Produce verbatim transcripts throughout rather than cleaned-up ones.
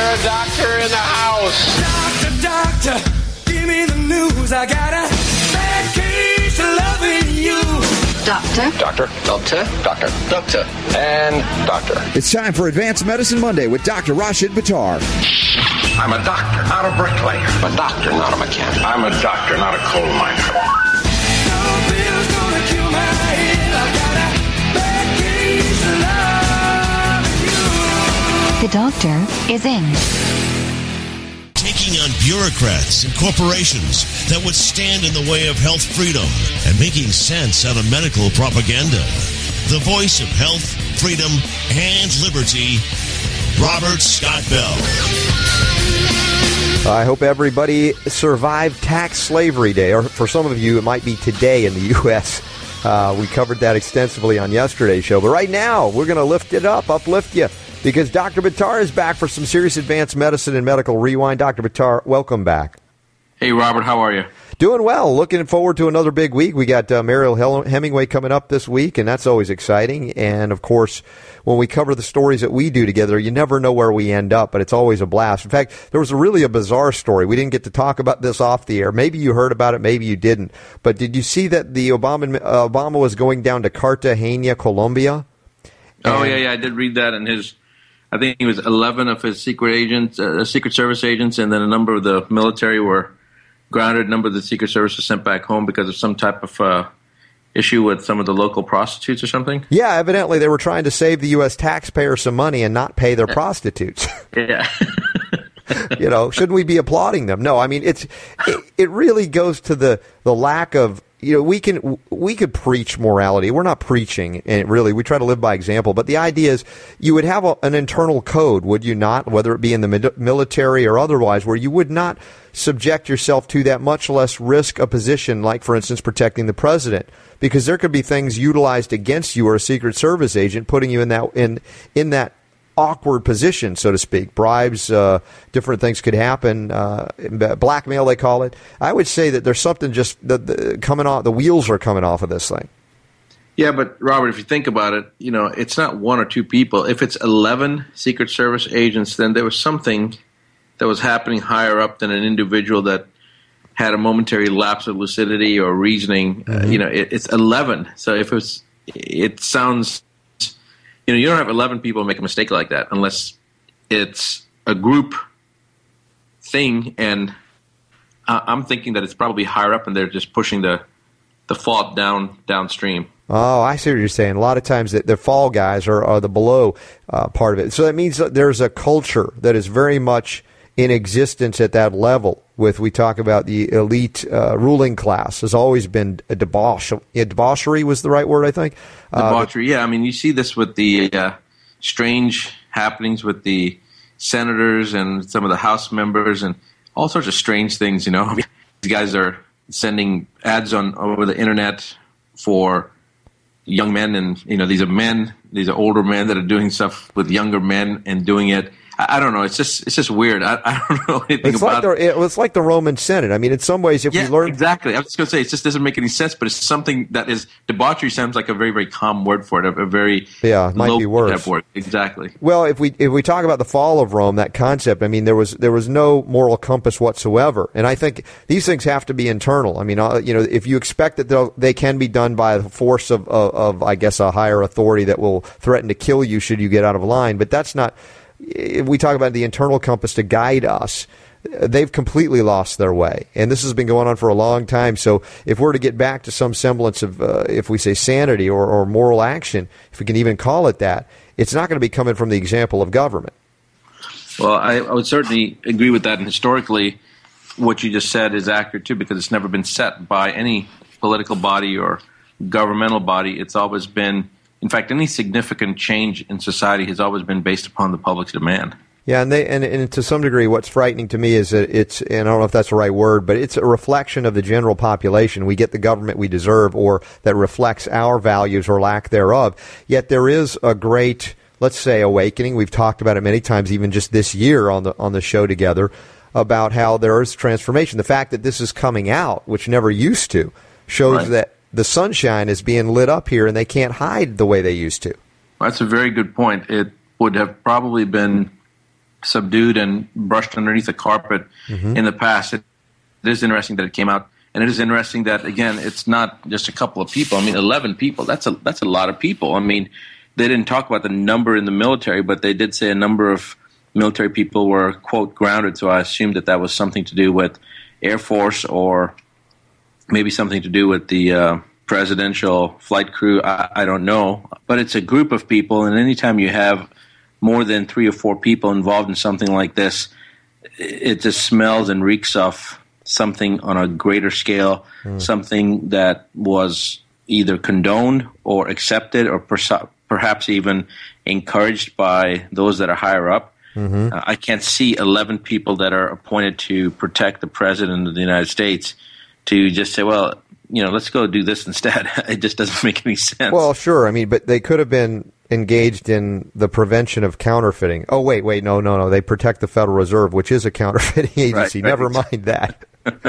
there a doctor in the house? Doctor, doctor, give me the news. I got a bad case of loving you. Doctor. Doctor. Doctor. Doctor. Doctor. And doctor. It's time for Advanced Medicine Monday with Doctor Rashid Buttar. I'm a doctor, not a bricklayer. I'm a doctor, not a mechanic. I'm a doctor, not a coal miner. No pill's gonna kill my head. I got a bad case of loving you. The doctor is in. Taking on bureaucrats and corporations that would stand in the way of health freedom and making sense out of medical propaganda. The voice of health, freedom, and liberty, Robert Scott Bell. I hope everybody survived Tax Slavery Day, or for some of you, it might be today in the U S Uh, we covered that extensively on yesterday's show. But right now, we're going to lift it up, uplift you, because Doctor Buttar is back for some serious advanced medicine and medical rewind. Doctor Buttar, welcome back. Hey, Robert, how are you? Doing well. Looking forward to another big week. We got uh, Mariel Hemingway coming up this week, and that's always exciting. And, of course, when we cover the stories that we do together, you never know where we end up, but it's always a blast. In fact, there was a really a bizarre story. We didn't get to talk about this off the air. Maybe you heard about it, maybe you didn't. But did you see that the Obama uh, Obama was going down to Cartagena, Colombia? Oh, yeah, yeah, I did read that. And his, I think it was eleven of his secret agents, uh, Secret Service agents, and then a number of the military were grounded. A number of the Secret Service was sent back home because of some type of uh, issue with some of the local prostitutes or something. Yeah, evidently they were trying to save the U S taxpayer some money and not pay their prostitutes. Yeah. You know, shouldn't we be applauding them? No, I mean, it's it, it really goes to the, the lack of, you know, we can we could preach morality. We're not preaching, and really, we try to live by example. But the idea is you would have a, an internal code, would you not, whether it be in the military or otherwise, where you would not subject yourself to that, much less risk a position like, for instance, protecting the president, because there could be things utilized against you or a Secret Service agent, putting you in that in in that awkward position, so to speak. Bribes, uh, different things could happen. Uh, blackmail, they call it. I would say that there's something just the, the, coming off. The wheels are coming off of this thing. Yeah, but Robert, if you think about it, you know, it's not one or two people. If it's eleven Secret Service agents, then there was something that was happening higher up than an individual that had a momentary lapse of lucidity or reasoning. Mm-hmm. Uh, you know, it, it's eleven. So if it was, it sounds, you know, you don't have eleven people make a mistake like that unless it's a group thing. And uh, I'm thinking that it's probably higher up and they're just pushing the, the fault down downstream. Oh, I see what you're saying. A lot of times the, the fall guys are, are the below uh, part of it. So that means that there's a culture that is very much in existence at that level. With, we talk about the elite uh, ruling class has always been a debauch. Yeah, debauchery was the right word, I think. Debauchery, uh, yeah. I mean, you see this with the uh, strange happenings with the senators and some of the House members and all sorts of strange things, you know. These guys are sending ads on over the internet for young men, and, you know, these are men, these are older men that are doing stuff with younger men and doing it. I don't know. It's just it's just weird. I, I don't know anything it's about like the, It's like the Roman Senate. I mean, in some ways, if yeah, we learn... exactly. I was just going to say, it just doesn't make any sense, but it's something that is... Debauchery sounds like a very, very common word for it, a, a very yeah, it might be worse. Word. Exactly. Well, if we if we talk about the fall of Rome, that concept, I mean, there was there was no moral compass whatsoever. And I think these things have to be internal. I mean, uh, you know, if you expect that they can be done by the force of, of, of, I guess, a higher authority that will threaten to kill you should you get out of line, but that's not... If we talk about the internal compass to guide us, they've completely lost their way. And this has been going on for a long time. So if we're to get back to some semblance of, uh, if we say sanity or, or moral action, if we can even call it that, it's not going to be coming from the example of government. Well, I, I would certainly agree with that. And historically, what you just said is accurate, too, because it's never been set by any political body or governmental body. It's always been... In fact, any significant change in society has always been based upon the public's demand. Yeah, and they and, and to some degree, what's frightening to me is that it's, and I don't know if that's the right word, but it's a reflection of the general population. We get the government we deserve, or that reflects our values or lack thereof. Yet there is a great, let's say, awakening. We've talked about it many times, even just this year on the on the show together, about how there is transformation. The fact that this is coming out, which never used to, shows right. that the sunshine is being lit up here, and they can't hide the way they used to. That's a very good point. It would have probably been subdued and brushed underneath the carpet mm-hmm. in the past. It, it is interesting that it came out, and it is interesting that, again, it's not just a couple of people. I mean, eleven people, that's a that's a lot of people. I mean, they didn't talk about the number in the military, but they did say a number of military people were, quote, grounded, so I assumed that that was something to do with Air Force or maybe something to do with the uh, presidential flight crew. I, I don't know. But it's a group of people, and anytime you have more than three or four people involved in something like this, it just smells and reeks of something on a greater scale, mm. something that was either condoned or accepted or perso- perhaps even encouraged by those that are higher up. Mm-hmm. Uh, I can't see eleven people that are appointed to protect the president of the United States to just say, well, you know, let's go do this instead. It just doesn't make any sense. Well, sure. I mean, but they could have been engaged in the prevention of counterfeiting. Oh, wait, wait, no, no, no. They protect the Federal Reserve, which is a counterfeiting agency. Right, Never right. mind that.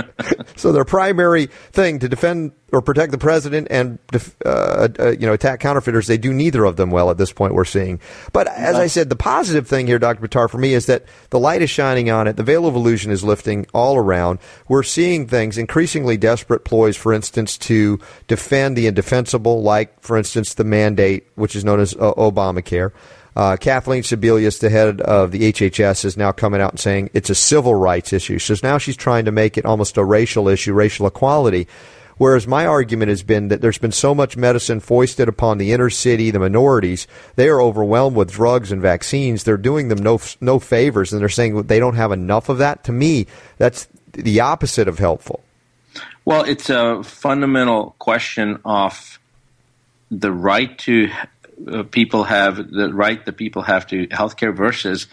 So their primary thing to defend or protect the president and uh, uh, you know attack counterfeiters, they do neither of them well at this point, we're seeing. But as I said, the positive thing here, Doctor Buttar, for me is that the light is shining on it. The veil of illusion is lifting all around. We're seeing things, increasingly desperate ploys, for instance, to defend the indefensible, like, for instance, the mandate, which is known as uh, Obamacare. Uh, Kathleen Sebelius, the head of the H H S, is now coming out and saying it's a civil rights issue. So now she's trying to make it almost a racial issue, racial equality. Whereas my argument has been that there's been so much medicine foisted upon the inner city, the minorities. They are overwhelmed with drugs and vaccines. They're doing them no no favors, and they're saying they don't have enough of that. To me, that's the opposite of helpful. Well, it's a fundamental question of the right to uh, people have the right that people have to healthcare versus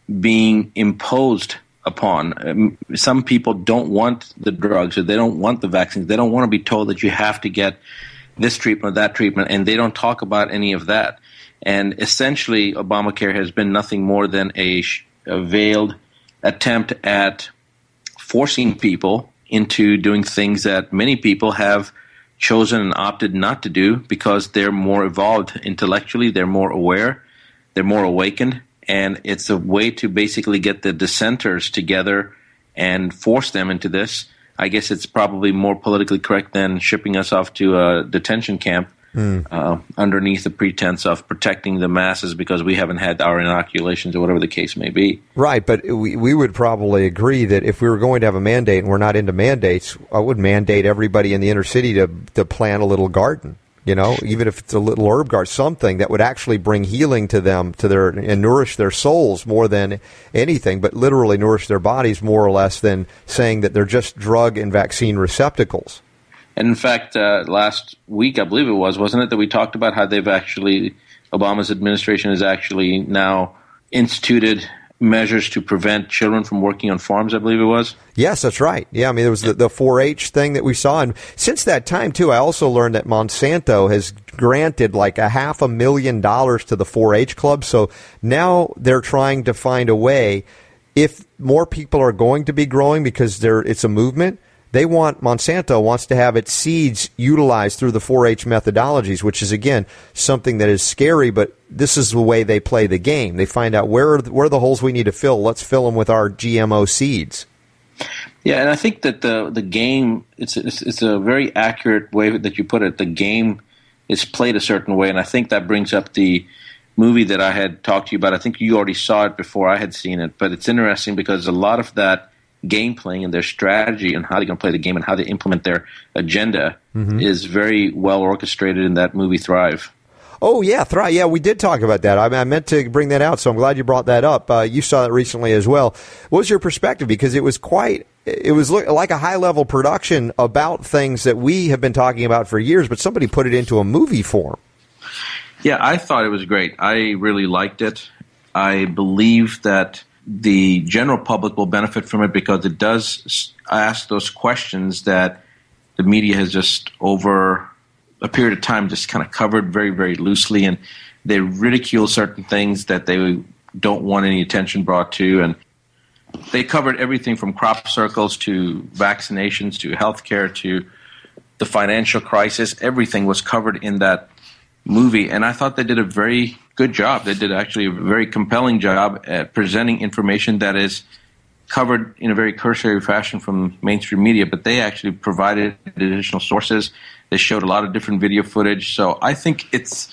being imposed upon. Um, some people don't want the drugs or they don't want the vaccines. They don't want to be told that you have to get this treatment or that treatment, and they don't talk about any of that. And essentially, Obamacare has been nothing more than a, a veiled attempt at forcing people into doing things that many people have chosen and opted not to do because they're more evolved intellectually, they're more aware, they're more awakened. And it's a way to basically get the dissenters together and force them into this. I guess it's probably more politically correct than shipping us off to a detention camp mm. uh, underneath the pretense of protecting the masses because we haven't had our inoculations or whatever the case may be. Right, but we, we would probably agree that if we were going to have a mandate and we're not into mandates, I would mandate everybody in the inner city to, to plant a little garden. You know, even if it's a little herb garden, something that would actually bring healing to them, to their and nourish their souls more than anything, but literally nourish their bodies more or less than saying that they're just drug and vaccine receptacles. And in fact, uh, last week, I believe it was, wasn't it, that we talked about how they've actually, Obama's administration has actually now instituted measures to prevent children from working on farms, I believe it was? Yes, that's right. Yeah, I mean, there was the, the four H thing that we saw. And since that time, too, I also learned that Monsanto has granted like a half a million dollars to the four H club. So now they're trying to find a way, if more people are going to be growing because they're, it's a movement, they want, Monsanto wants to have its seeds utilized through the four H methodologies, which is, again, something that is scary, but this is the way they play the game. They find out where are the, where are the holes we need to fill. Let's fill them with our G M O seeds. Yeah, and I think that the the game, it's, it's, it's a very accurate way that you put it. The game is played a certain way, and I think that brings up the movie that I had talked to you about. I think you already saw it before I had seen it, but it's interesting because a lot of that game playing and their strategy and how they're going to play the game and how they implement their agenda mm-hmm. is very well orchestrated in that movie Thrive. Oh, yeah, Thrive. Yeah, we did talk about that. I, I meant to bring that out, so I'm glad you brought that up. Uh, you saw it recently as well. What was your perspective? Because it was quite, it was like a high-level production about things that we have been talking about for years, but somebody put it into a movie form. Yeah, I thought it was great. I really liked it. I believe that the general public will benefit from it because it does ask those questions that the media has just over a period of time just kind of covered very, very loosely, and they ridicule certain things that they don't want any attention brought to, and they covered everything from crop circles to vaccinations to healthcare to the financial crisis. Everything was covered in that movie, and I thought they did a very good job. They did actually a very compelling job at presenting information that is covered in a very cursory fashion from mainstream media, but they actually provided additional sources. They showed a lot of different video footage. So I think it's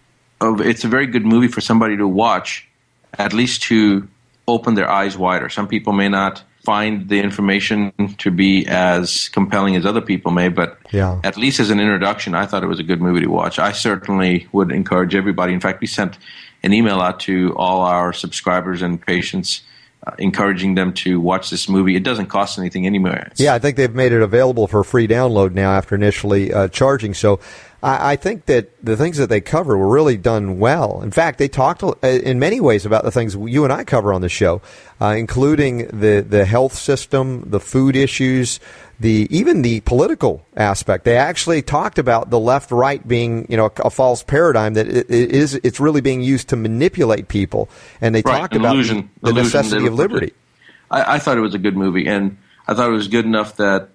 a, it's a very good movie for somebody to watch, at least to open their eyes wider. Some people may not find the information to be as compelling as other people may, but yeah. at least as an introduction, I thought it was a good movie to watch. I certainly would encourage everybody. In fact, we sent an email out to all our subscribers and patients uh, encouraging them to watch this movie. It doesn't cost anything anywhere. It's, yeah, I think they've made it available for free download now after initially uh, charging. So I, I think that the things that they cover were really done well. In fact, they talked in many ways about the things you and I cover on the show, uh, including the, the health system, the food issues, the even the political aspect. They actually talked about the left-right being, you know, a, a false paradigm, that it, it is it's really being used to manipulate people. And they right, talked about illusion, the illusion, necessity of liberty. I, I thought it was a good movie, and I thought it was good enough that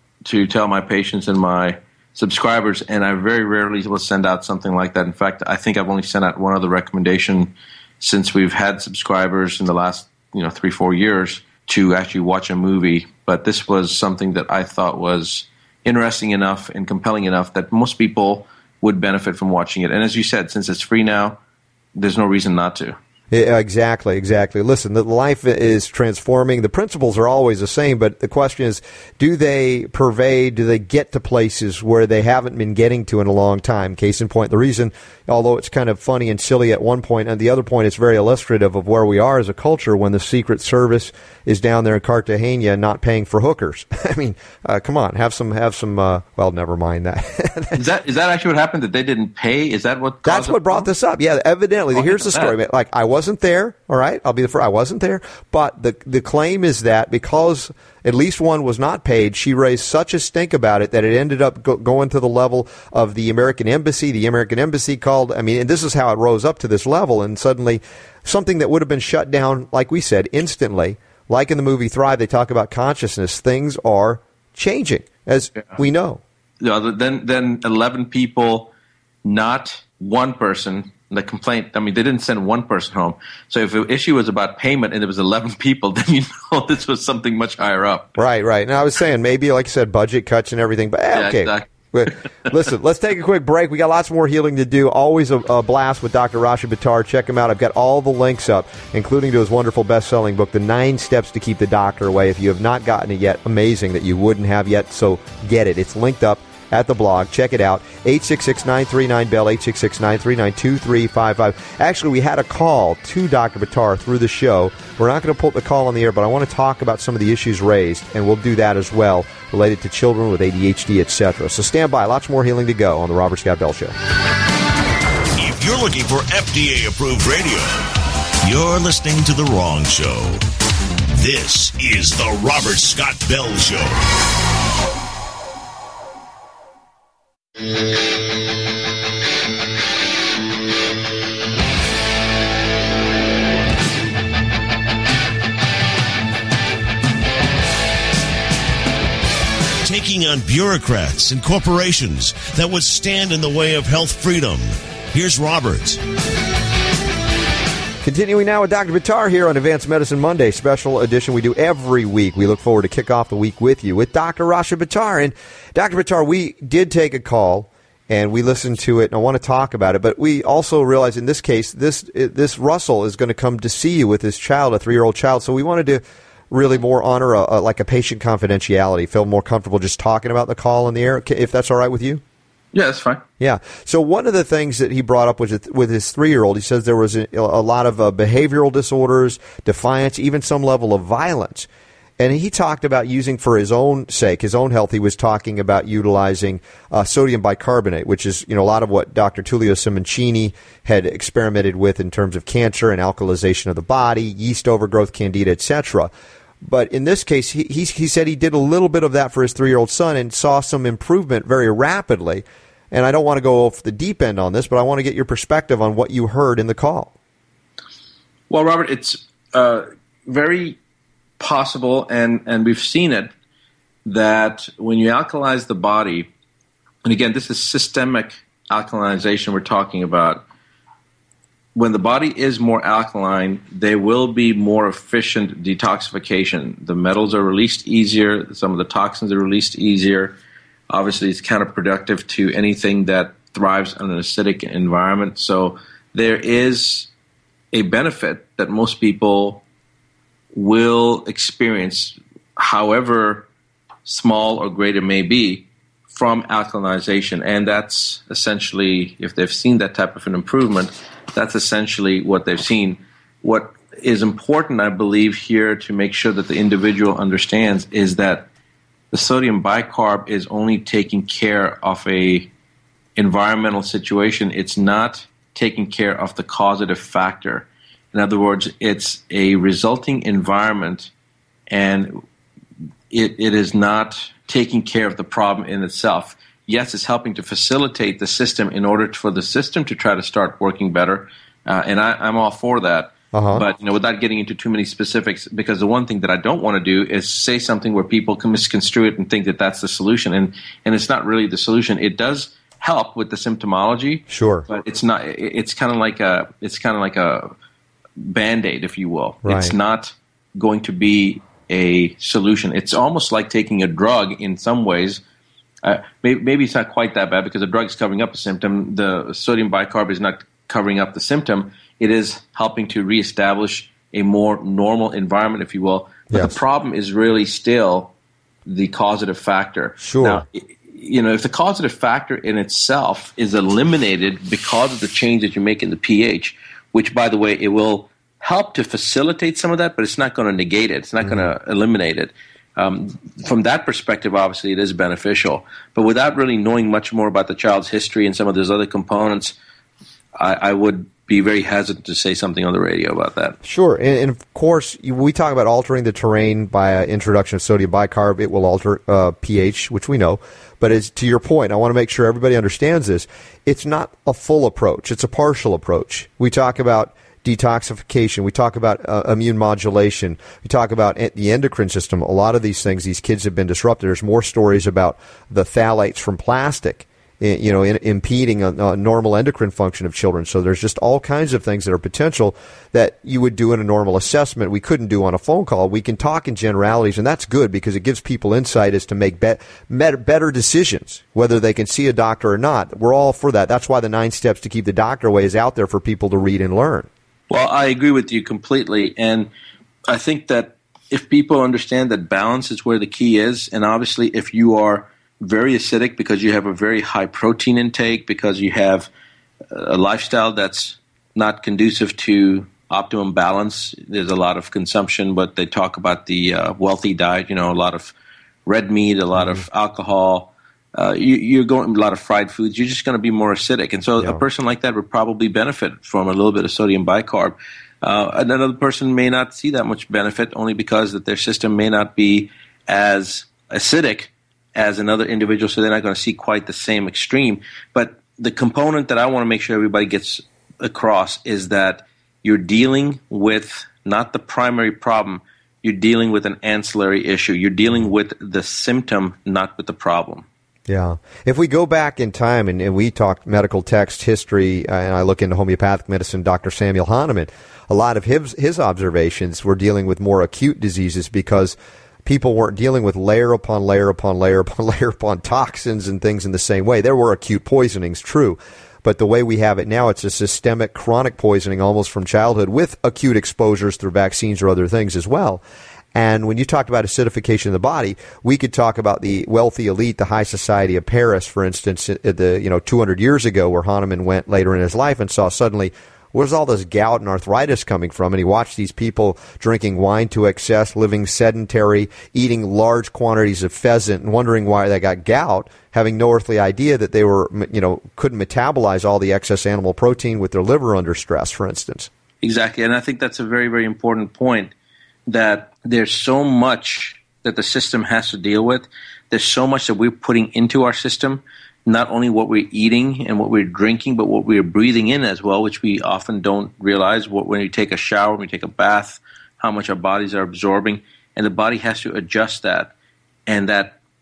to tell my patients and my subscribers, and I very rarely will send out something like that. In fact, I think I've only sent out one other recommendation since we've had subscribers in the last, you know, three, four years to actually watch a movie. But this was something that I thought was interesting enough and compelling enough that most people would benefit from watching it. And as you said, since it's free now, there's no reason not to. Yeah, exactly, exactly. Listen, the life is transforming. The principles are always the same, but the question is, do they pervade, do they get to places where they haven't been getting to in a long time? Case in point, the reason, although it's kind of funny and silly at one point, and the other point, it's very illustrative of where we are as a culture when the Secret Service is down there in Cartagena not paying for hookers. I mean, uh, come on, have some, have some, uh, well, never mind that. is that. Is that actually what happened, that they didn't pay? Is that what caused That's what brought this up. Yeah, evidently. Oh, here's the story. that. Like, I wasn't there, all right? I'll be the first. I wasn't there. But the the claim is that because at least one was not paid, she raised such a stink about it that it ended up go, going to the level of the American Embassy. The American Embassy called, I mean, and this is how it rose up to this level, and suddenly something that would have been shut down, like we said, instantly, like in the movie Thrive, they talk about consciousness. Things are changing, as yeah. we know. Yeah, then, then eleven people, not one person. The complaint, I mean, they didn't send one person home. So if the issue was about payment and it was eleven people, then you know this was something much higher up. Right, right. Now, I was saying maybe, like I said, budget cuts and everything, but eh, yeah, okay. Exactly. Listen, let's take a quick break. We got lots more healing to do. Always a, a blast with Doctor Rashid Buttar. Check him out. I've got all the links up, including to his wonderful best-selling book, The Nine Steps to Keep the Doctor Away. If you have not gotten it yet, amazing that you wouldn't have yet, so get it. It's linked up at the blog. Check it out. eight six six, nine three nine, B E L L, eight six six, nine three nine, two three five five. Actually, we had a call to Doctor Buttar through the show. We're not going to put the call on the air, but I want to talk about some of the issues raised, and we'll do that as well, related to children with A D H D, et cetera. So stand by. Lots more healing to go on the Robert Scott Bell Show. If you're looking for F D A-approved radio, you're listening to the wrong show. This is the Robert Scott Bell Show. Taking on bureaucrats and corporations that would stand in the way of health freedom. Here's Robert. Continuing now with Doctor Buttar here on Advanced Medicine Monday, special edition we do every week. We look forward to kick off the week with you with Doctor Rashid Buttar. And Doctor Buttar, we did take a call and we listened to it, and I want to talk about it. But we also realize in this case, this this Russell is going to come to see you with his child, a three-year-old child. So we wanted to really more honor a, a, like a patient confidentiality, feel more comfortable just talking about the call in the air, if that's all right with you. Yeah, that's fine. Yeah. So one of the things that he brought up was with his three-year-old, he says there was a, a lot of uh, behavioral disorders, defiance, even some level of violence. And he talked about using, for his own sake, his own health, he was talking about utilizing uh, sodium bicarbonate, which is, you know, a lot of what Doctor Tullio Simoncini had experimented with in terms of cancer and alkalization of the body, yeast overgrowth, candida, et cetera. But in this case, he, he he said he did a little bit of that for his three-year-old son and saw some improvement very rapidly. And I don't want to go off the deep end on this, but I want to get your perspective on what you heard in the call. Well, Robert, it's uh, very possible, and, and we've seen it, that when you alkalize the body, and again, this is systemic alkalinization we're talking about, when the body is more alkaline, there will be more efficient detoxification. The metals are released easier. Some of the toxins are released easier. Obviously, it's counterproductive to anything that thrives in an acidic environment. So there is a benefit that most people will experience, however small or great it may be, from alkalinization. And that's essentially, if they've seen that type of an improvement, that's essentially what they've seen. What is important, I believe, here to make sure that the individual understands is that the sodium bicarb is only taking care of a environmental situation. It's not taking care of the causative factor. In other words, it's a resulting environment, and it, it is not taking care of the problem in itself. Yes, it's helping to facilitate the system in order for the system to try to start working better, uh, and I, I'm all for that. Uh-huh. But you know, without getting into too many specifics, because the one thing that I don't want to do is say something where people can misconstrue it and think that that's the solution, and and it's not really the solution. It does help with the symptomology, sure, but it's not. It's kind of like a it's kind of like a Band-Aid, if you will. Right. It's not going to be a solution. It's almost like taking a drug in some ways. Uh, maybe, maybe it's not quite that bad because the drug is covering up a symptom. The sodium bicarb is not covering up the symptom. It is helping to reestablish a more normal environment, if you will. But yes. the problem is really still the causative factor. Sure. Now, you know, if the causative factor in itself is eliminated because of the change that you make in the pH, which, by the way, it will help to facilitate some of that, but it's not going to negate it. It's not mm-hmm. going to eliminate it. Um, from that perspective, obviously, it is beneficial. But without really knowing much more about the child's history and some of those other components, I, I would be very hesitant to say something on the radio about that. Sure. And, and of course, we talk about altering the terrain by uh, introduction of sodium bicarb. It will alter uh, pH, which we know. But as to your point, I want to make sure everybody understands this. It's not a full approach. It's a partial approach. We talk about detoxification. We talk about uh, immune modulation. We talk about the endocrine system. A lot of these things, these kids have been disrupted. There's more stories about the phthalates from plastic, you know, in, impeding a, a normal endocrine function of children. So there's just all kinds of things that are potential that you would do in a normal assessment. We couldn't do on a phone call. We can talk in generalities, and that's good because it gives people insight as to make be- better decisions, whether they can see a doctor or not. We're all for that. That's why the nine steps to keep the doctor away is out there for people to read and learn. Well, I agree with you completely, and I think that if people understand that balance is where the key is, and obviously if you are very acidic because you have a very high protein intake, because you have a lifestyle that's not conducive to optimum balance, there's a lot of consumption, but they talk about the uh, wealthy diet, you know, a lot of red meat, a lot mm-hmm. of alcohol, Uh, you, you're going a lot of fried foods. You're just going to be more acidic, and so yeah. a person like that would probably benefit from a little bit of sodium bicarb. Uh, another person may not see that much benefit, only because that their system may not be as acidic as another individual, so they're not going to see quite the same extreme. But the component that I want to make sure everybody gets across is that you're dealing with not the primary problem. You're dealing with an ancillary issue. You're dealing with the symptom, not with the problem. Yeah. If we go back in time and, and we talk medical text history, uh, and I look into homeopathic medicine, Doctor Samuel Hahnemann, a lot of his, his observations were dealing with more acute diseases because people weren't dealing with layer upon layer upon layer upon layer upon toxins and things in the same way. There were acute poisonings, true. But the way we have it now, it's a systemic chronic poisoning almost from childhood with acute exposures through vaccines or other things as well. And when you talked about acidification of the body, we could talk about the wealthy elite, the high society of Paris, for instance, the you know two hundred years ago, where Hahnemann went later in his life and saw suddenly, where's all this gout and arthritis coming from? And he watched these people drinking wine to excess, living sedentary, eating large quantities of pheasant, and wondering why they got gout, having no earthly idea that they were, you know, couldn't metabolize all the excess animal protein with their liver under stress, for instance. Exactly, and I think that's a very, very important point, that there's so much that the system has to deal with. There's so much that we're putting into our system, not only what we're eating and what we're drinking, but what we're breathing in as well, which we often don't realize. What, when we take a shower, when we take a bath, how much our bodies are absorbing, and the body has to adjust that. And that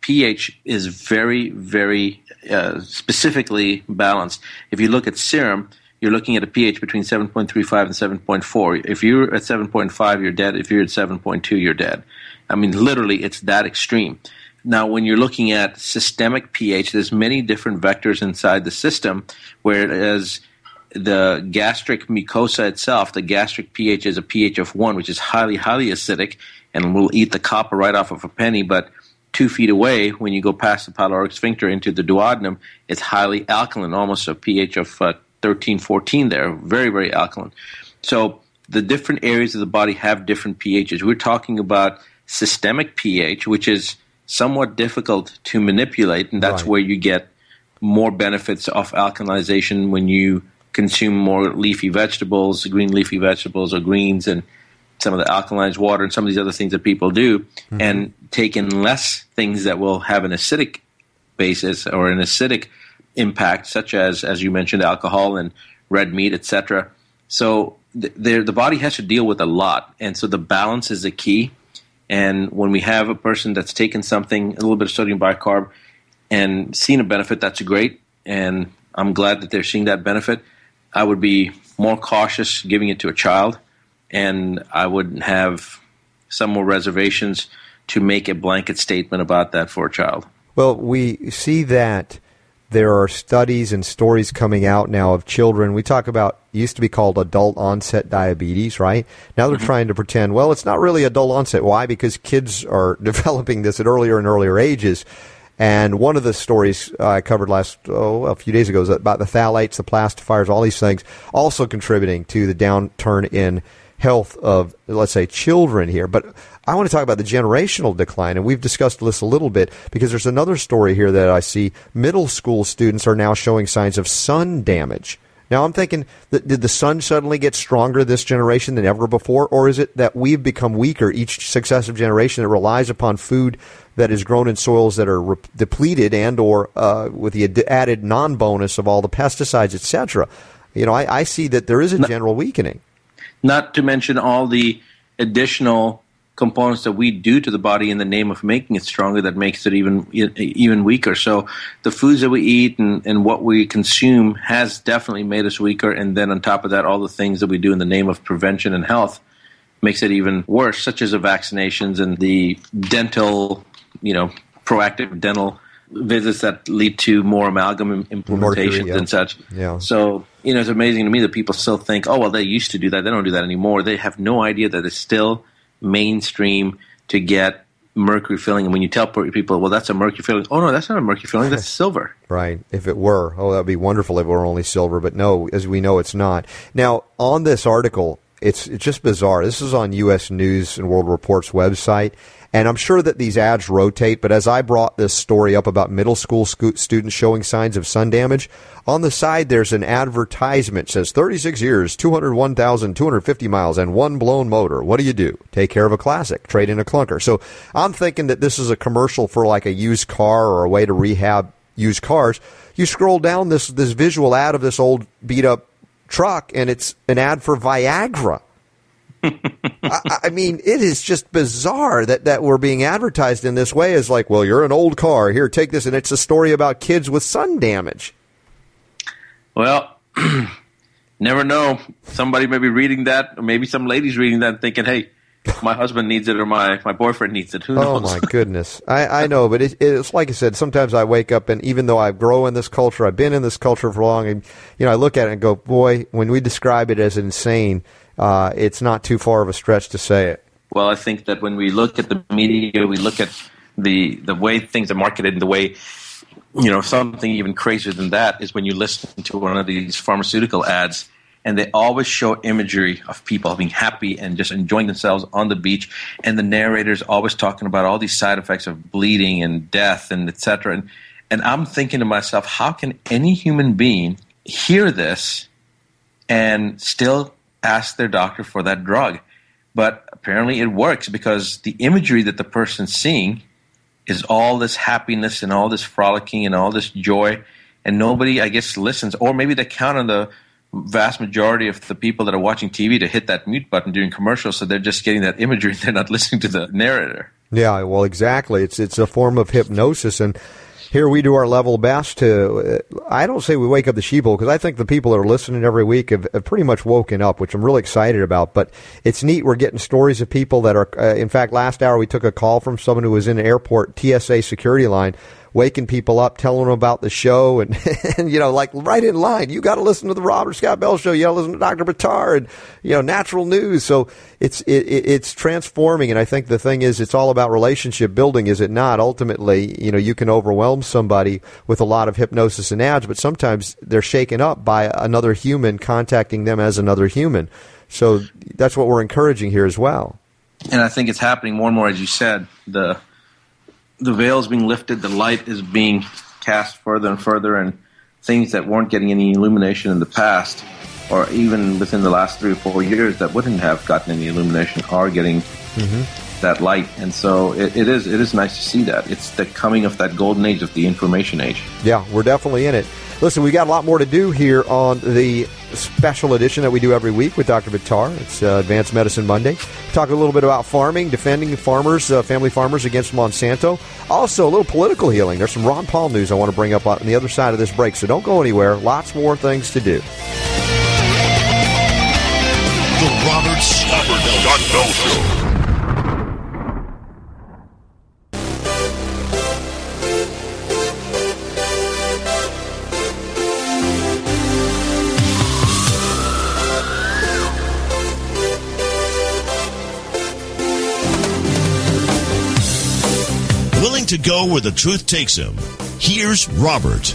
pH is very, very uh, specifically balanced. If you look at serum, you're looking at a pH between seven point three five and seven point four. If you're at seven point five, you're dead. If you're at seven point two, you're dead. I mean, literally, it's that extreme. Now, when you're looking at systemic pH, there's many different vectors inside the system, whereas the gastric mucosa itself, the gastric pH is a pH of one, which is highly, highly acidic, and will eat the copper right off of a penny. But two feet away, when you go past the pyloric sphincter into the duodenum, it's highly alkaline, almost a pH of uh, thirteen, fourteen there, very, very alkaline. So the different areas of the body have different pHs. We're talking about systemic pH, which is somewhat difficult to manipulate, and that's right. where you get more benefits of alkalization when you consume more leafy vegetables, green leafy vegetables or greens, and some of the alkalized water and some of these other things that people do, mm-hmm. and take in less things that will have an acidic basis or an acidic impact, such as, as you mentioned, alcohol and red meat, et cetera. So th- the body has to deal with a lot, and so the balance is the key. And when we have a person that's taken something, a little bit of sodium bicarb, and seen a benefit, that's great, and I'm glad that they're seeing that benefit. I would be more cautious giving it to a child, and I would have some more reservations to make a blanket statement about that for a child. Well, we see that there are studies and stories coming out now of children. We talk about, used to be called adult onset diabetes, right? Now they're mm-hmm. trying to pretend, well, it's not really adult onset. Why? Because kids are developing this at earlier and earlier ages. And one of the stories I covered last, oh, a few days ago is about the phthalates, the plastifiers, all these things also contributing to the downturn in health of, let's say, children here. But I want to talk about the generational decline, and we've discussed this a little bit because there's another story here that I see. Middle school students are now showing signs of sun damage. Now, I'm thinking, that did the sun suddenly get stronger this generation than ever before, or is it that we've become weaker each successive generation that relies upon food that is grown in soils that are re- depleted and or uh, with the ad- added non-bonus of all the pesticides, et cetera? You know, I, I see that there is a general weakening. Not to mention all the additional components that we do to the body in the name of making it stronger that makes it even even weaker. So the foods that we eat and, and what we consume has definitely made us weaker. And then on top of that, all the things that we do in the name of prevention and health makes it even worse, such as the vaccinations and the dental, you know, proactive dental visits that lead to more amalgam implementations Mercury, yeah. and such. Yeah. So, you know, it's amazing to me that people still think, oh, well, they used to do that. They don't do that anymore. They have no idea that it's still mainstream to get mercury filling. And when you tell people, well, that's a mercury filling, oh, no, that's not a mercury filling, that's silver. Right. If it were, oh, that would be wonderful if it were only silver. But no, as we know, it's not. Now, on this article, it's, it's just bizarre. This is on U S News and World Report's website. And I'm sure that these ads rotate, but as I brought this story up about middle school sco- students showing signs of sun damage, on the side there's an advertisement. It says thirty-six years, two hundred one thousand two hundred fifty miles, and one blown motor. What do you do? Take care of a classic. Trade in a clunker. So I'm thinking that this is a commercial for like a used car or a way to rehab used cars. You scroll down this, this visual ad of this old beat-up truck, and it's an ad for Viagra. I, I mean, it is just bizarre that, that we're being advertised in this way as like, well, you're an old car. Here, take this. And it's a story about kids with sun damage. Well, never know. Somebody may be reading that, or maybe some lady's reading that and thinking, hey, my husband needs it or my, my boyfriend needs it. Who knows? Oh, my goodness. I, I know, but it, it's like I said, sometimes I wake up and even though I grow in this culture, I've been in this culture for long, and you know, I look at it and go, boy, when we describe it as insane, Uh, it's not too far of a stretch to say it. Well, I think that when we look at the media, we look at the the way things are marketed and the way, you know, something even crazier than that is when you listen to one of these pharmaceutical ads and they always show imagery of people being happy and just enjoying themselves on the beach, and the narrator's always talking about all these side effects of bleeding and death and et cetera. And, and I'm thinking to myself, how can any human being hear this and still ask their doctor for that drug? But apparently it works because the imagery that the person's seeing is all this happiness and all this frolicking and all this joy, and nobody, I guess, listens. Or maybe they count on the vast majority of the people that are watching T V to hit that mute button during commercials, so they're just getting that imagery. They're not listening to the narrator. Yeah, well, exactly. It's it's a form of hypnosis, and here we do our level best to, uh, I don't say we wake up the sheeple, because I think the people that are listening every week have, have pretty much woken up, which I'm really excited about. But it's neat. We're getting stories of people that are, uh, in fact, last hour we took a call from someone who was in an airport T S A security line, waking people up, telling them about the show, and, and you know, like right in line. You got to listen to the Robert Scott Bell Show. You got to listen to Doctor Buttar and, you know, Natural News. So it's it, it's transforming, and I think the thing is, it's all about relationship building, is it not? Ultimately, you know, you can overwhelm somebody with a lot of hypnosis and ads, but sometimes they're shaken up by another human contacting them as another human. So that's what we're encouraging here as well. And I think it's happening more and more, as you said. The the veil is being lifted, the light is being cast further and further, and things that weren't getting any illumination in the past, or even within the last three or four years that wouldn't have gotten any illumination, are getting mm-hmm. that light. And so it, it is it is nice to see that. It's the coming of that golden age of the information age. Yeah, we're definitely in it. Listen, we got a lot more to do here on the special edition that we do every week with Doctor Buttar. It's uh, Advanced Medicine Monday. Talk a little bit about farming, defending farmers, uh, family farmers against Monsanto. Also, a little political healing. There's some Ron Paul news I want to bring up on the other side of this break, so don't go anywhere. Lots more things to do. The Robert Scott Bell Show. Willing to go where the truth takes him. Here's Robert.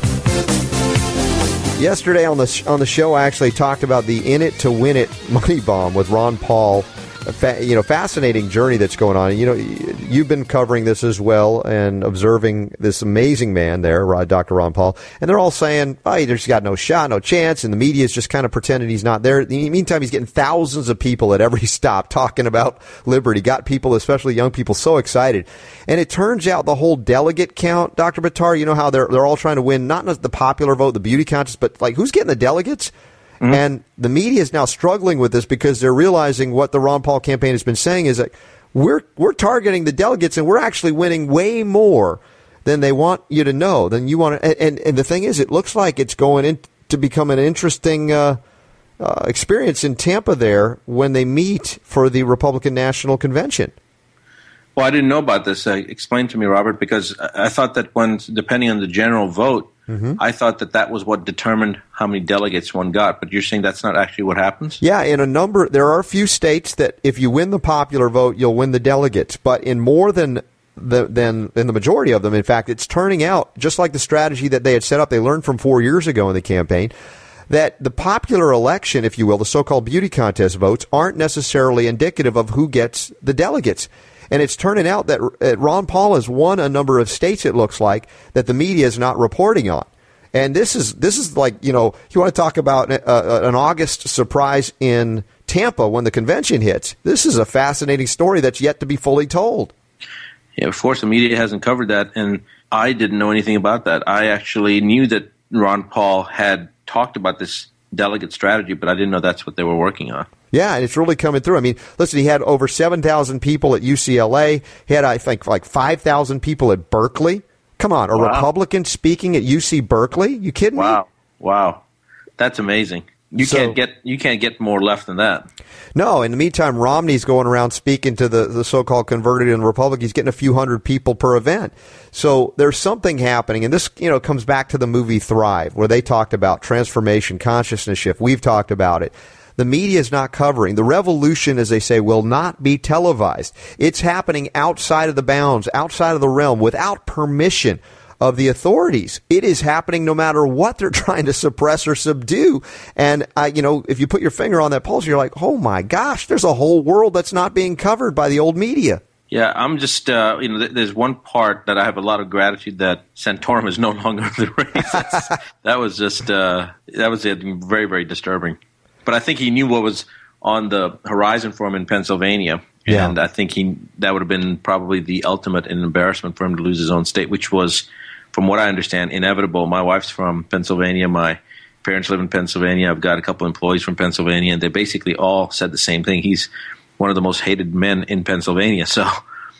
Yesterday on the on the show, I actually talked about the In It to Win It money bomb with Ron Paul. A fa- you know, fascinating journey that's going on. You know, you've been covering this as well and observing this amazing man there, Doctor Ron Paul. And they're all saying, oh, he's got no shot, no chance. And the media is just kind of pretending he's not there. In the meantime, he's getting thousands of people at every stop talking about liberty. Got people, especially young people, so excited. And it turns out the whole delegate count, Doctor Buttar, you know how they're they're all trying to win, not the popular vote, the beauty contest, but like who's getting the delegates? Mm-hmm. And the media is now struggling with this because they're realizing what the Ron Paul campaign has been saying is that we're we're targeting the delegates and we're actually winning way more than they want you to know. Than you want to, and, and the thing is, it looks like it's going in to become an interesting uh, uh, experience in Tampa there when they meet for the Republican National Convention. Well, I didn't know about this. Uh, explain to me, Robert, because I thought that when, depending on the general vote, mm-hmm. I thought that that was what determined how many delegates one got. But you're saying that's not actually what happens? Yeah, in a number, there are a few states that if you win the popular vote, you'll win the delegates. But in more than the than in the majority of them, in fact, it's turning out just like the strategy that they had set up. They learned from four years ago in the campaign that the popular election, if you will, the so-called beauty contest votes, aren't necessarily indicative of who gets the delegates. And it's turning out that Ron Paul has won a number of states, it looks like, that the media is not reporting on. And this is this is like, you know, you want to talk about a, an August surprise in Tampa when the convention hits. This is a fascinating story that's yet to be fully told. Yeah, of course, the media hasn't covered that, and I didn't know anything about that. I actually knew that Ron Paul had talked about this delegate strategy, but I didn't know that's what they were working on. Yeah, and it's really coming through. I mean, listen, he had over seven thousand people at U C L A. He had, I think, like five thousand people at Berkeley. Come on, a wow. Republican speaking at U C Berkeley? You kidding wow. me? Wow, wow. That's amazing. You so, can't get you can't get more left than that. No, in the meantime, Romney's going around speaking to the, the so-called converted in the Republic. He's getting a few hundred people per event. So there's something happening, and this, you know, comes back to the movie Thrive, where they talked about transformation, consciousness shift. We've talked about it. The media is not covering. The revolution, as they say, will not be televised. It's happening outside of the bounds, outside of the realm, without permission of the authorities. It is happening no matter what they're trying to suppress or subdue. And, I, you know, if you put your finger on that pulse, you're like, oh, my gosh, there's a whole world that's not being covered by the old media. Yeah, I'm just, uh, you know, th- there's one part that I have a lot of gratitude that Santorum is no longer in the race. That's, that was just, uh, that was very, very disturbing. But I think he knew what was on the horizon for him in Pennsylvania. Yeah. And I think he that would have been probably the ultimate embarrassment for him to lose his own state, which was, from what I understand, inevitable. My wife's from Pennsylvania. My parents live in Pennsylvania. I've got a couple employees from Pennsylvania, and they basically all said the same thing. He's one of the most hated men in Pennsylvania. So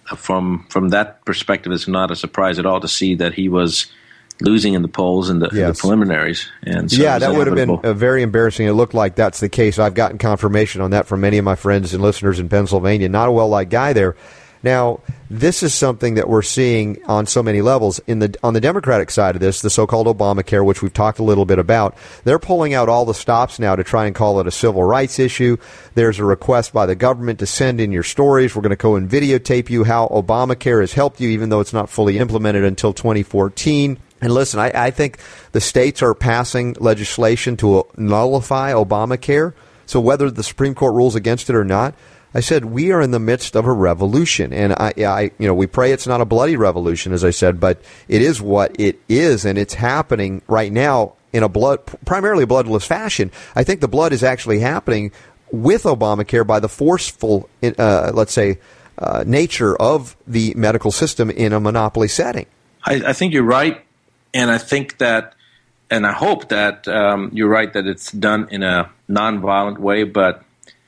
from from that perspective, it's not a surprise at all to see that he was losing in the polls and the, yes. the preliminaries. And so yeah, that would have been uh, very embarrassing. It looked like that's the case. I've gotten confirmation on that from many of my friends and listeners in Pennsylvania. Not a well-liked guy there. Now, this is something that we're seeing on so many levels. In the on the Democratic side of this, the so-called Obamacare, which we've talked a little bit about, they're pulling out all the stops now to try and call it a civil rights issue. There's a request by the government to send in your stories. We're going to go and videotape you how Obamacare has helped you, even though it's not fully implemented until twenty fourteen. And listen, I, I think the states are passing legislation to nullify Obamacare. So whether the Supreme Court rules against it or not, I said we are in the midst of a revolution, and I, I, you know, we pray it's not a bloody revolution, as I said, but it is what it is, and it's happening right now in a blood, primarily bloodless fashion. I think the blood is actually happening with Obamacare by the forceful, uh, let's say, uh, nature of the medical system in a monopoly setting. I, I think you're right, and I think that, and I hope that um, you're right that it's done in a nonviolent way, but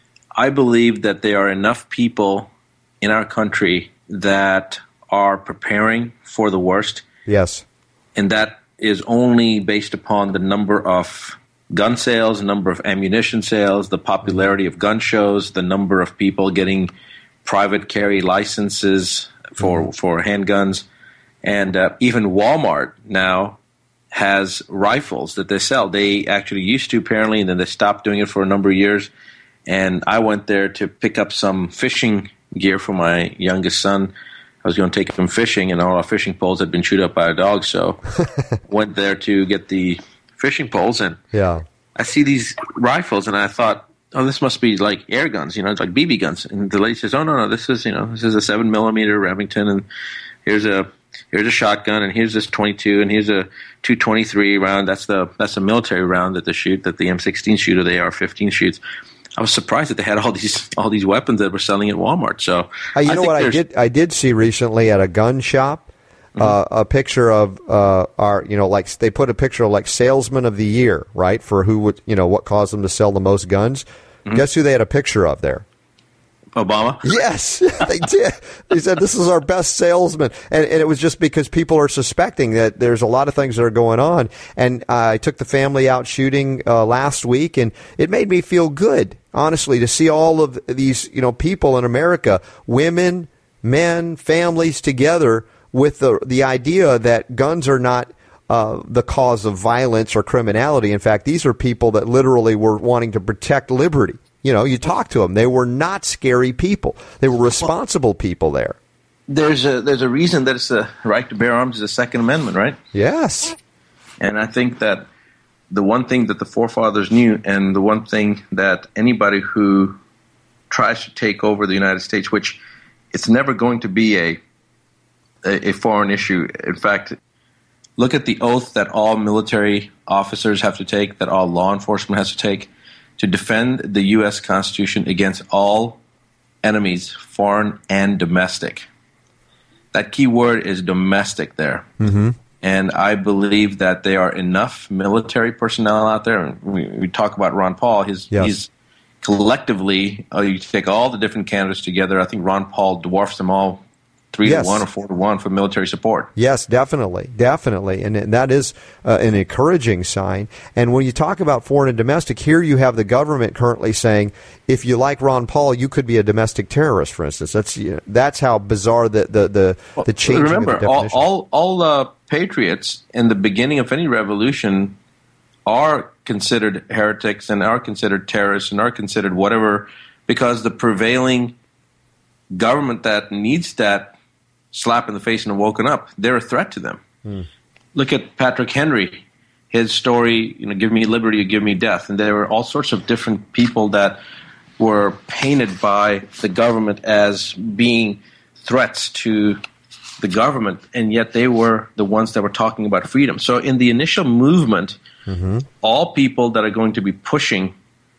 I believe that there are enough people in our country that are preparing for the worst. Yes. And that is only based upon the number of gun sales, number of ammunition sales, the popularity of gun shows, the number of people getting private carry licenses for, mm-hmm. for handguns. And uh, even Walmart now has rifles that they sell. They actually used to, apparently, and then they stopped doing it for a number of years. And I went there to pick up some fishing gear for my youngest son. I was going to take him fishing, and all our fishing poles had been chewed up by a dog. So went there to get the fishing poles, and yeah. I see these rifles, and I thought, oh, this must be like air guns, you know, it's like B B guns. And the lady says, oh, no, no, this is, you know, this is a seven millimeter Remington, and here's a here's a shotgun, and here's this twenty-two, and here's a two twenty-three round. That's the that's a military round that they shoot, that the M sixteen shoot or the A R fifteen shoots. I was surprised that they had all these all these weapons that were selling at Walmart. So uh, you I know think what I did I did see recently at a gun shop mm-hmm. uh, a picture of uh, our you know like they put a picture of like salesman of the year, right, for who would you know what caused them to sell the most guns. Mm-hmm. Guess who they had a picture of there? Obama? Yes, they did. They said this is our best salesman. And, and it was just because people are suspecting that there's a lot of things that are going on. And uh, I took the family out shooting uh, last week, and it made me feel good, honestly, to see all of these you know people in America, women, men, families together with the the idea that guns are not uh, the cause of violence or criminality. In fact, these are people that literally were wanting to protect liberty. You know, you talk to them. They were not scary people. They were responsible people there. There's a there's a reason that it's the right to bear arms is the Second Amendment, right? Yes. And I think that the one thing that the forefathers knew, and the one thing that anybody who tries to take over the United States, which it's never going to be a a, a foreign issue. In fact, look at the oath that all military officers have to take, that all law enforcement has to take, to defend the U S Constitution against all enemies, foreign and domestic. That key word is domestic there. Mm-hmm. And I believe that there are enough military personnel out there. And we, we talk about Ron Paul. His, yes. He's collectively, uh, you take all the different candidates together, I think Ron Paul dwarfs them all three yes. to one or four to one for military support. Yes, definitely, definitely, and, and that is uh, an encouraging sign. And when you talk about foreign and domestic, here you have the government currently saying, if you like Ron Paul, you could be a domestic terrorist, for instance. That's you know, that's how bizarre the the the, well, the changing remember, of the definition. all all, all uh, patriots in the beginning of any revolution are considered heretics and are considered terrorists and are considered whatever, because the prevailing government that needs that slap in the face and woken up, they're a threat to them. Hmm. Look at Patrick Henry, his story, you know, give me liberty or give me death. And there were all sorts of different people that were painted by the government as being threats to the government, and yet they were the ones that were talking about freedom. So in the initial movement, mm-hmm. all people that are going to be pushing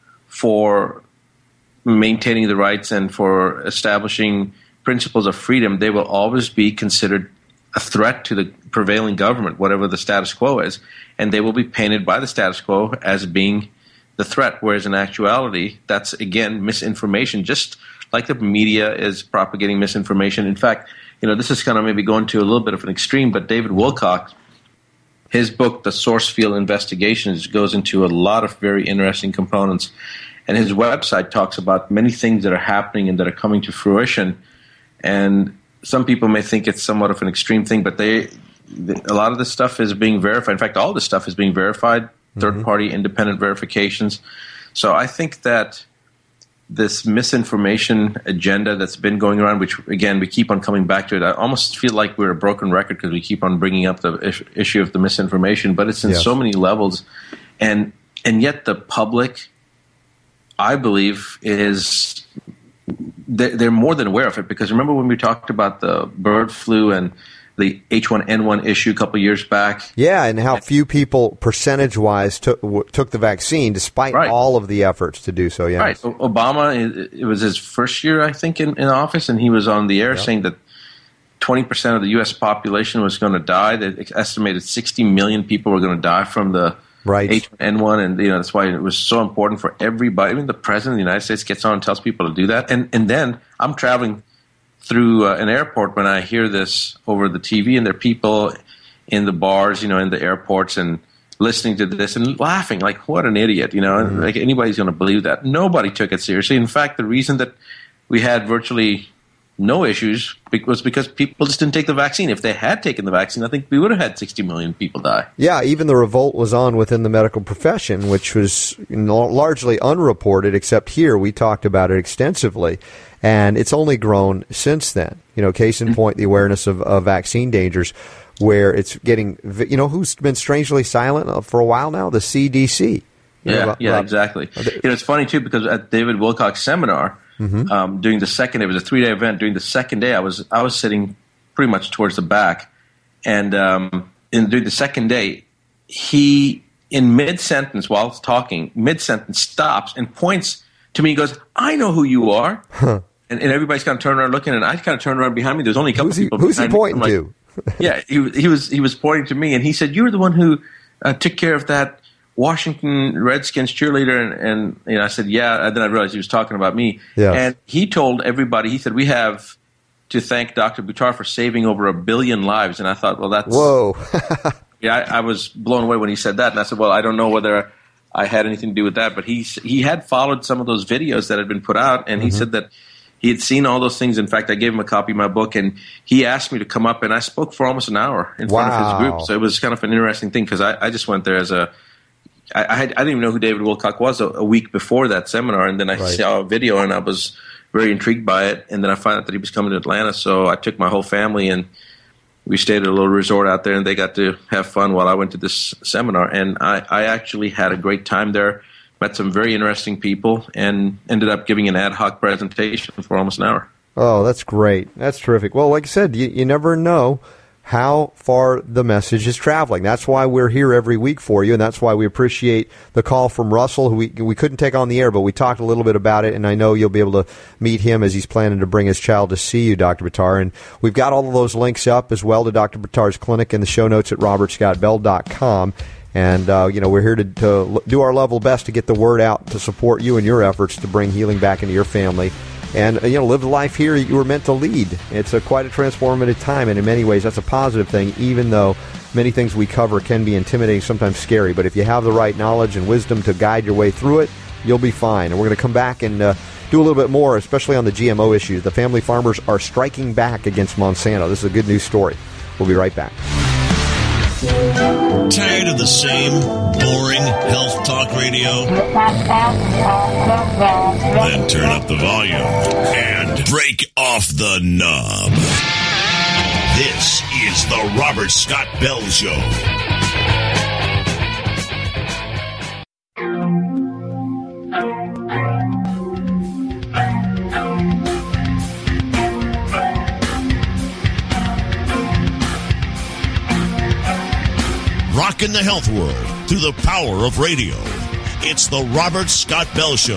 for maintaining the rights and for establishing principles of freedom, they will always be considered a threat to the prevailing government, whatever the status quo is, and they will be painted by the status quo as being the threat, whereas in actuality, that's, again, misinformation, just like the media is propagating misinformation. In fact, you know, this is kind of maybe going to a little bit of an extreme, but David Wilcock, his book, The Sourcefield Investigations, goes into a lot of very interesting components. And his website talks about many things that are happening and that are coming to fruition. And some people may think it's somewhat of an extreme thing, but they, they a lot of this stuff is being verified. In fact, all this stuff is being verified, third-party mm-hmm. independent verifications. So I think that this misinformation agenda that's been going around, which, again, we keep on coming back to it. I almost feel like we're a broken record because we keep on bringing up the is- issue of the misinformation, but it's in yes. so many levels. And and yet the public, I believe, is they're, they're more than aware of it, because remember when we talked about the bird flu and the H one N one issue a couple of years back? Yeah, and how few people percentage-wise took w- took the vaccine despite right. all of the efforts to do so. Yes. Right. O- Obama, it, it was his first year, I think, in, in office, and he was on the air yep. saying that twenty percent of the U S population was going to die. They estimated sixty million people were going to die from the right. H one N one, and you know that's why it was so important for everybody. I mean, the president of the United States gets on and tells people to do that. And, and then I'm traveling through uh, an airport when I hear this over the T V, and there are people in the bars, you know, in the airports, and listening to this and laughing like, what an idiot, you know, mm-hmm. and like anybody's going to believe that. Nobody took it seriously. In fact, the reason that we had virtually no issues was because people just didn't take the vaccine. If they had taken the vaccine, I think we would have had sixty million people die. Yeah, even the revolt was on within the medical profession, which was largely unreported, except here we talked about it extensively. And it's only grown since then. You know, case in point, the awareness of, of vaccine dangers, where it's getting, you know, who's been strangely silent for a while now? The C D C. Yeah, know, yeah, about, exactly. You know, it's funny, too, because at David Wilcock's seminar, mm-hmm. um, during the second day, it was a three-day event. During the second day, I was I was sitting pretty much towards the back. And um, in, during the second day, he, in mid-sentence, while talking, mid-sentence stops and points to me and goes, I know who you are. Huh. And, and everybody's kind of turned around looking, and I kind of turned around behind me. There's only a couple who's he, people who's behind he pointing me. to? Like, yeah, he, he was he was pointing to me, and he said, "You're the one who uh, took care of that Washington Redskins cheerleader." And, and you know, I said, "Yeah." And then I realized he was talking about me. Yes. And he told everybody, he said, "We have to thank Doctor Buttar for saving over a billion lives." And I thought, well, that's whoa. yeah, I, I was blown away when he said that, and I said, "Well, I don't know whether I had anything to do with that," but he he had followed some of those videos that had been put out, and mm-hmm. he said that he had seen all those things. In fact, I gave him a copy of my book, and he asked me to come up, and I spoke for almost an hour in wow. front of his group. So it was kind of an interesting thing, because I, I just went there as a I, I, had, I didn't even know who David Wilcock was a, a week before that seminar, and then I right. saw a video, and I was very intrigued by it, and then I found out that he was coming to Atlanta, so I took my whole family, and we stayed at a little resort out there, and they got to have fun while I went to this seminar. And I, I actually had a great time there, met some very interesting people, and ended up giving an ad hoc presentation for almost an hour. Oh, that's great. That's terrific. Well, like I said, you, you never know how far the message is traveling. That's why we're here every week for you, and that's why we appreciate the call from Russell, who we, we couldn't take on the air, but we talked a little bit about it, and I know you'll be able to meet him as he's planning to bring his child to see you, Doctor Buttar. And we've got all of those links up as well to Doctor Buttar's clinic in the show notes at robert scott bell dot com. And, uh, you know, we're here to, to do our level best to get the word out to support you and your efforts to bring healing back into your family. And, you know, live the life here you were meant to lead. It's a quite a transformative time, and in many ways that's a positive thing, even though many things we cover can be intimidating, sometimes scary. But if you have the right knowledge and wisdom to guide your way through it, you'll be fine. And we're going to come back and uh, do a little bit more, especially on the G M O issue. The family farmers are striking back against Monsanto. This is a good news story. We'll be right back. Tired of the same boring health talk radio? Then turn up the volume and break off the knob. This is the Robert Scott Bell Show. Rockin' the health world through the power of radio. It's the Robert Scott Bell Show.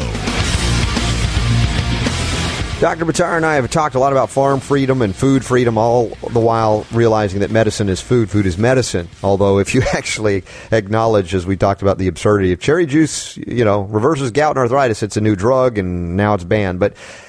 Doctor Buttar and I have talked a lot about farm freedom and food freedom, all the while realizing that medicine is food, food is medicine. Although if you actually acknowledge, as we talked about, the absurdity of cherry juice, you know, reverses gout and arthritis, it's a new drug and now it's banned. But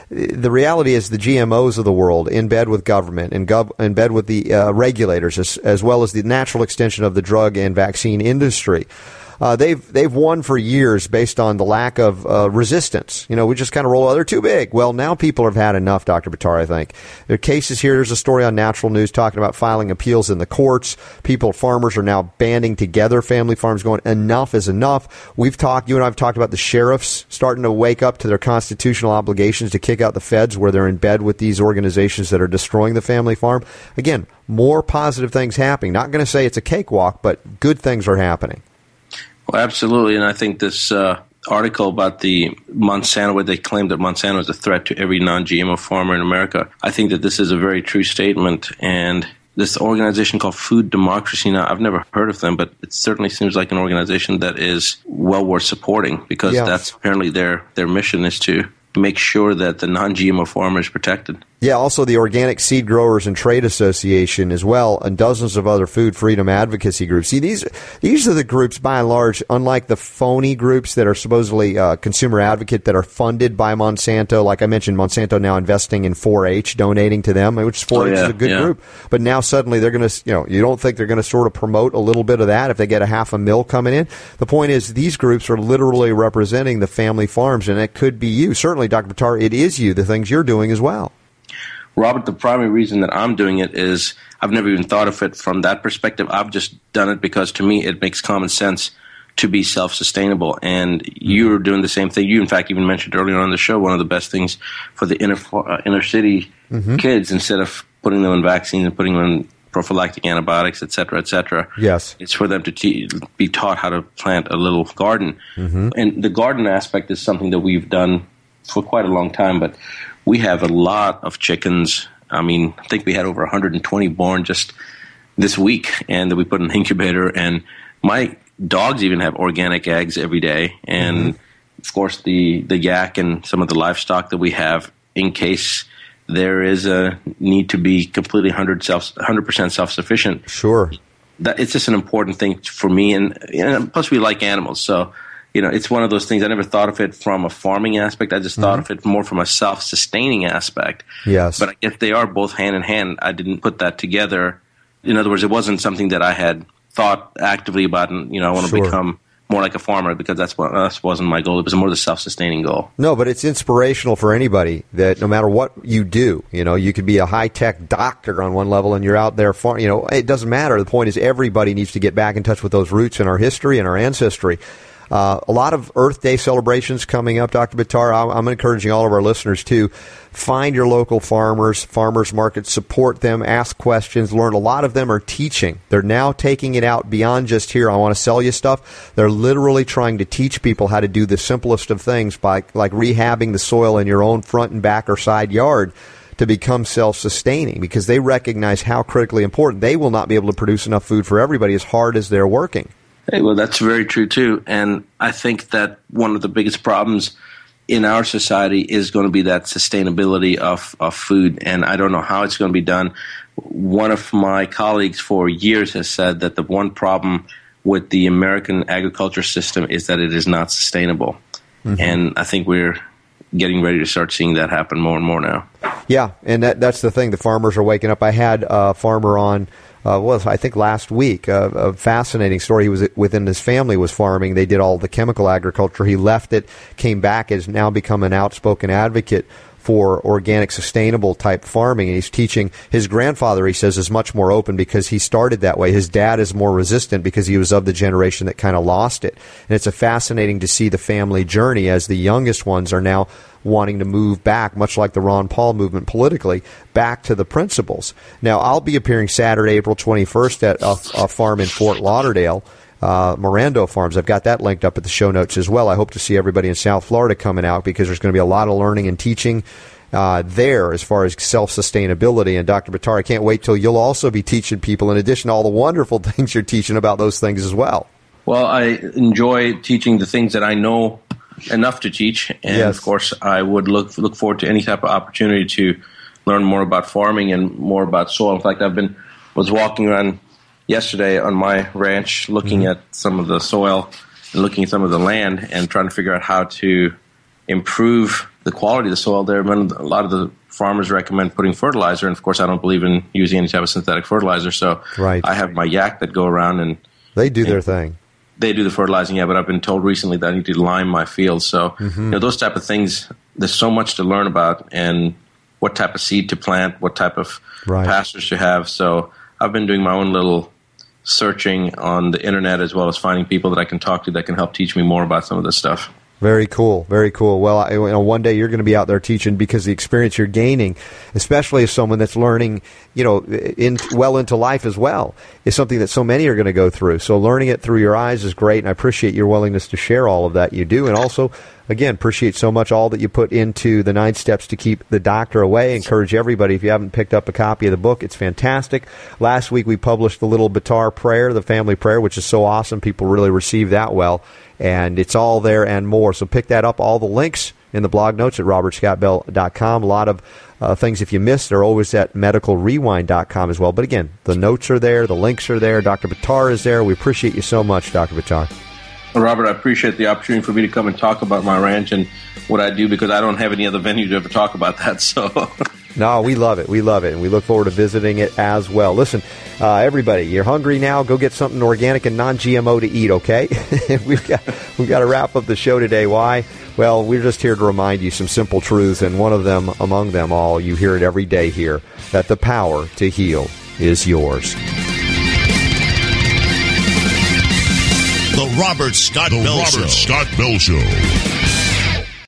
the reality is the G M Os of the world, in bed with government, in, gov- in bed with the uh, regulators, as, as well as the natural extension of the drug and vaccine industry. Uh, they've they've won for years based on the lack of uh, resistance. You know, we just kind of roll, oh, they're too big. Well, now people have had enough, Doctor Buttar, I think. There are cases here. There's a story on Natural News talking about filing appeals in the courts. People, farmers are now banding together, family farms going, enough is enough. We've talked, you and I have talked about the sheriffs starting to wake up to their constitutional obligations to kick out the feds where they're in bed with these organizations that are destroying the family farm. Again, more positive things happening. Not going to say it's a cakewalk, but good things are happening. Well, absolutely, and I think this uh, article about the Monsanto, where they claim that Monsanto is a threat to every non-G M O farmer in America, I think that this is a very true statement, and this organization called Food Democracy, now I've never heard of them, but it certainly seems like an organization that is well worth supporting, because yeah. that's apparently their, their mission is to make sure that the non-G M O farmer is protected. Yeah, also the Organic Seed Growers and Trade Association as well, and dozens of other food freedom advocacy groups. See, these these are the groups, by and large, unlike the phony groups that are supposedly uh, consumer advocate that are funded by Monsanto. Like I mentioned, Monsanto now investing in four H, donating to them, which four H oh, yeah, is a good yeah. group. But now suddenly they're going to, you know, you don't think they're going to sort of promote a little bit of that if they get a half a mil coming in? The point is these groups are literally representing the family farms, and it could be you. Certainly, Doctor Buttar, it is you, the things you're doing as well. Robert, the primary reason that I'm doing it is I've never even thought of it from that perspective. I've just done it because, to me, it makes common sense to be self-sustainable. And you're doing the same thing. You, in fact, even mentioned earlier on the show one of the best things for the inner uh, inner city mm-hmm. kids, instead of putting them in vaccines and putting them in prophylactic antibiotics, et cetera, et cetera. Yes. It's for them to te- be taught how to plant a little garden. Mm-hmm. And the garden aspect is something that we've done for quite a long time, but we have a lot of chickens. I mean, I think we had over one hundred twenty born just this week, and that we put in an incubator. And my dogs even have organic eggs every day. And, mm-hmm. of course, the, the yak and some of the livestock that we have, in case there is a need to be completely one hundred self, one hundred percent self-sufficient. Sure. That, it's just an important thing for me. And, and plus, we like animals, so you know, it's one of those things. I never thought of it from a farming aspect. I just thought mm-hmm. of it more from a self-sustaining aspect. Yes. But I guess they are both hand in hand. I didn't put that together. In other words, it wasn't something that I had thought actively about, and, you know, I want to sure. become more like a farmer, because that's what that wasn't my goal. It was more the self-sustaining goal. No, but it's inspirational for anybody that no matter what you do, you know, you could be a high-tech doctor on one level and you're out there, far, you know, it doesn't matter. The point is everybody needs to get back in touch with those roots in our history and our ancestry. Uh, a lot of Earth Day celebrations coming up, Doctor Buttar. I'm encouraging all of our listeners to find your local farmers, farmers markets, support them, ask questions, learn. A lot of them are teaching. They're now taking it out beyond just here, I want to sell you stuff. They're literally trying to teach people how to do the simplest of things by like rehabbing the soil in your own front and back or side yard to become self-sustaining, because they recognize how critically important. They will not be able to produce enough food for everybody as hard as they're working. Hey, well, that's very true, too. And I think that one of the biggest problems in our society is going to be that sustainability of, of food. And I don't know how it's going to be done. One of my colleagues for years has said that the one problem with the American agriculture system is that it is not sustainable. Mm-hmm. And I think we're getting ready to start seeing that happen more and more now. Yeah, and that, that's the thing. The farmers are waking up. I had a farmer on Uh, was I think last week, uh, a fascinating story. He was within his family was farming. They did all the chemical agriculture. He left it, came back, has now become an outspoken advocate for organic, sustainable type farming. And he's teaching his grandfather, he says, is much more open because he started that way. His dad is more resistant because he was of the generation that kind of lost it. And it's a fascinating to see the family journey as the youngest ones are now wanting to move back, much like the Ron Paul movement politically, back to the principles. Now, I'll be appearing Saturday, April twenty-first at a, a farm in Fort Lauderdale, uh, Mirando Farms. I've got that linked up at the show notes as well. I hope to see everybody in South Florida coming out, because there's going to be a lot of learning and teaching uh, there as far as self-sustainability. And Doctor Buttar, I can't wait till you'll also be teaching people, in addition to all the wonderful things you're teaching, about those things as well. Well, I enjoy teaching the things that I know enough to teach, and yes. of course I would look look forward to any type of opportunity to learn more about farming and more about soil. In fact, I've been was walking around yesterday on my ranch looking mm-hmm. at some of the soil and looking at some of the land and trying to figure out how to improve the quality of the soil there. A lot of the farmers recommend putting fertilizer, and of course, I don't believe in using any type of synthetic fertilizer. So right. I have my yak that go around and they do and their thing. They do the fertilizing, yeah. But I've been told recently that I need to lime my fields. So mm-hmm. you know, those type of things. There's so much to learn about, and what type of seed to plant, what type of right. pastures to have. So I've been doing my own little searching on the internet, as well as finding people that I can talk to that can help teach me more about some of this stuff. Very cool, very cool. Well, I, you know, one day you're going to be out there teaching, because the experience you're gaining, especially as someone that's learning, you know, in, well into life as well, is something that so many are going to go through. So learning it through your eyes is great, and I appreciate your willingness to share all of that you do. And also, again, appreciate so much all that you put into the nine steps to keep the doctor away. Encourage everybody, if you haven't picked up a copy of the book, it's fantastic. Last week we published the little Buttar prayer, the family prayer, which is so awesome. People really received that well. And it's all there and more. So pick that up. All the links in the blog notes at robert scott bell dot com. A lot of uh, things, if you missed, are always at medical rewind dot com as well. But again, the notes are there. The links are there. Doctor Buttar is there. We appreciate you so much, Doctor Buttar. Well, Robert, I appreciate the opportunity for me to come and talk about my ranch and what I do, because I don't have any other venue to ever talk about that. So, no, we love it. We love it. And we look forward to visiting it as well. Listen, uh, everybody, you're hungry now. Go get something organic and non G M O to eat, okay? we've got, we've got to wrap up the show today. Why? Well, we're just here to remind you some simple truths, and one of them, among them all, you hear it every day here, that the power to heal is yours. The Robert Scott the Bell Robert Show. Scott Bell Show.